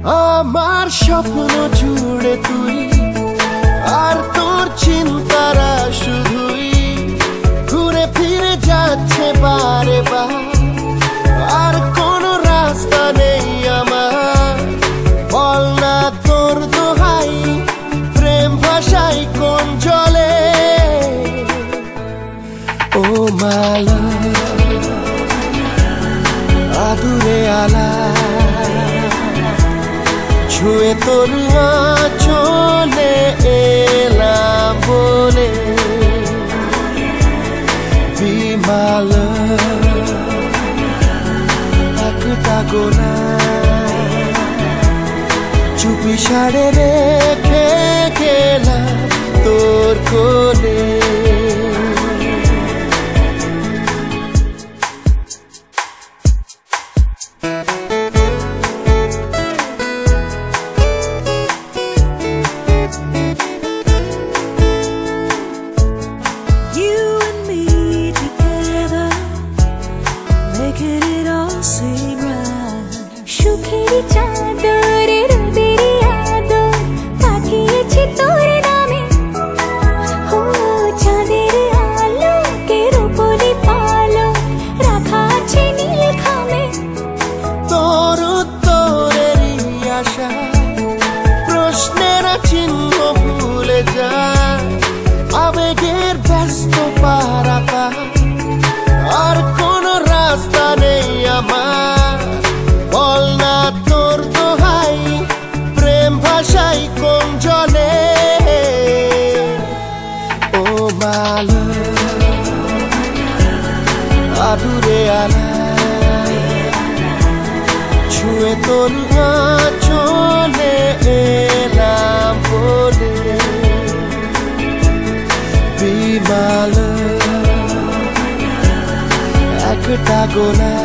আমার স্বপ্ন জুড়ে তুই আর তোর চিন্তারা শুধুই ঘুরে ফিরে যাচ্ছে বারে বার। আর কোনো রাস্তা নেই আমার, বল না তোর দোহাই, প্রেম ভাষাই কোন জলে। ও মালা আদুরে আলা ছুঁয়ে তোর চলে এলাম বলে। বিমাল একটা গোনা চুপি সাড়ে রেখে গেলাম তোর কোলে। প্রশ্নের চিহ্ন ভুলে যায় আবেগের ব্যস্ত পারাতা। আর কোন রাস্তা নেই আমার, বল না তোর দোহাই, প্রেম ভাষাই কোন জলে। ও মালা আদুরে আলা ছুঁয়ে তোর চলে এলাম বলে। বিমাল একটা গোলা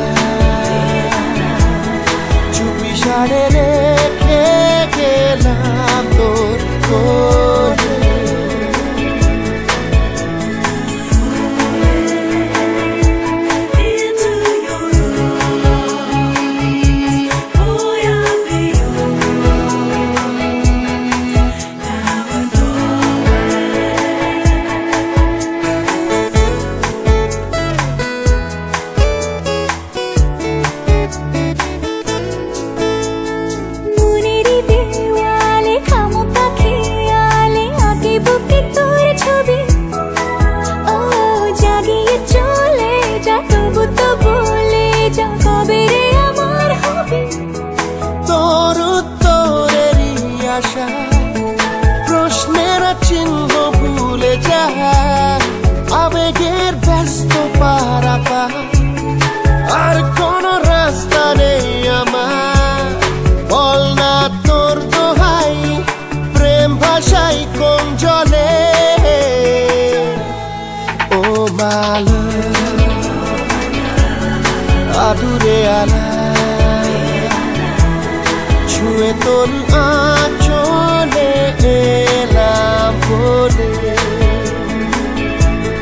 চুপি সাড়ে রেখে গেলাম তোর কোলে। প্রশ্নের চিহ্ন ভুলে যায় আবেগের ব্যস্ত পারাতা। আর কোন রাস্তা নেই আমার, বল না তোর দোহাই, প্রেম ভাষাই কোন জলে। ও মালা আদুরে আলা ছুঁয়ে তোর চলে এলাম বলে।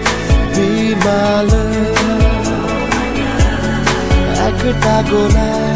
বিমাল একটা গোলা